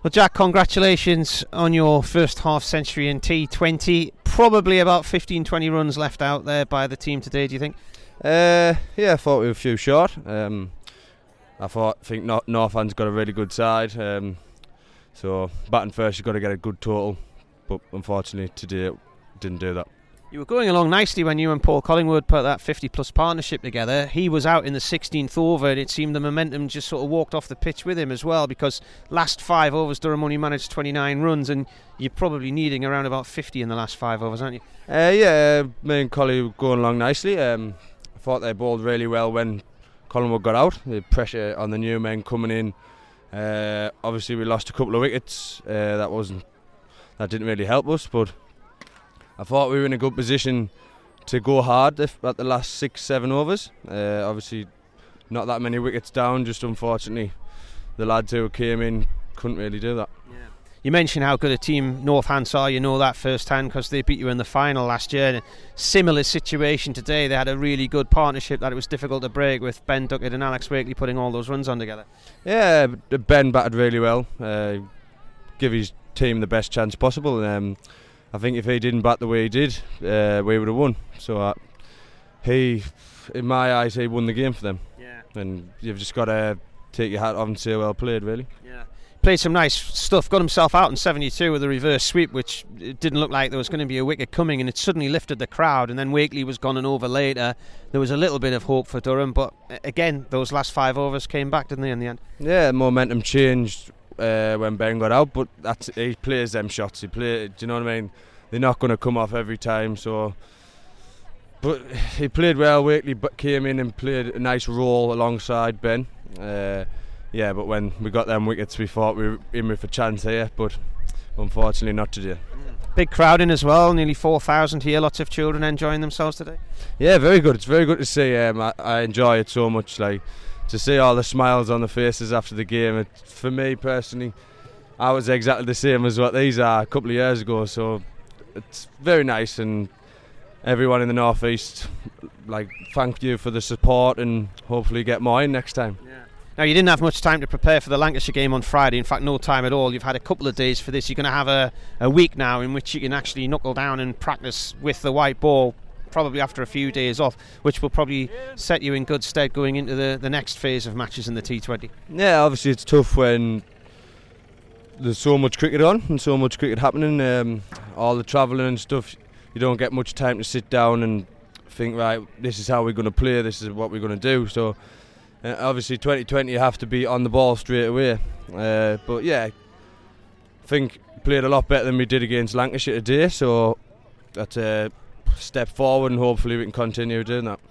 Well, Jack, congratulations on your first half century in T20. Probably about 15-20 runs left out there by the team today, do you think? Yeah, I thought we were a few short. I think Northampton's got a really good side. So batting first, you've got to get a good total. But unfortunately, today it didn't do that. You were going along nicely when you and Paul Collingwood put that 50-plus partnership together. He was out in the 16th over, and it seemed the momentum just sort of walked off the pitch with him as well, because last 5 overs Durham only managed 29 runs, and you're probably needing around about 50 in the last 5 overs, aren't you? Yeah, me and Collie were going along nicely. I thought they bowled really well when Collingwood got out. The pressure on the new men coming in. Obviously, we lost a couple of wickets. That didn't really help us, but I thought we were in a good position to go hard at the last 6-7 overs. Obviously, not that many wickets down, just unfortunately the lads who came in couldn't really do that. Yeah. You mentioned how good a team Northants are, you know that firsthand because they beat you in the final last year. Similar situation today, they had a really good partnership that it was difficult to break, with Ben Duckett and Alex Wakely putting all those runs on together. Yeah, Ben batted really well, give his team the best chance possible. I think if he didn't bat the way he did, we would have won. So in my eyes, he won the game for them. Yeah. And you've just got to take your hat off and say well played, really. Yeah. Played some nice stuff, got himself out in 72 with a reverse sweep, which it didn't look like there was going to be a wicket coming, and it suddenly lifted the crowd, and then Wakely was gone and over later. There was a little bit of hope for Durham, but again, those last 5 overs came back, didn't they, in the end? Yeah, momentum changed when Ben got out, but he plays them shots. Do you know what I mean? They're not going to come off every time. But he played well. Wakely came in and played a nice role alongside Ben. But when we got them wickets, we thought we were in with a chance here, but unfortunately not today. Big crowd in as well, nearly 4,000 here. Lots of children enjoying themselves today. Yeah, very good. It's very good to see. I enjoy it so much. To see all the smiles on the faces after the game. For me personally, I was exactly the same as what these are a couple of years ago, so it's very nice, and everyone in the North East, thank you for the support, and hopefully get more in next time. Yeah. Now, you didn't have much time to prepare for the Lancashire game on Friday. In fact, no time at all. You've had a couple of days for this. You're going to have a week now in which you can actually knuckle down and practice with the white ball, probably after a few days off, which will probably set you in good stead going into the next phase of matches in the T20. Yeah, obviously it's tough when there's so much cricket on and so much cricket happening, all the travelling and stuff. You don't get much time to sit down and think, right, this is how we're going to play, this is what we're going to do. So obviously 2020 you have to be on the ball straight away, but yeah, I think played a lot better than we did against Lancashire today, so that's a step forward, and hopefully we can continue doing that.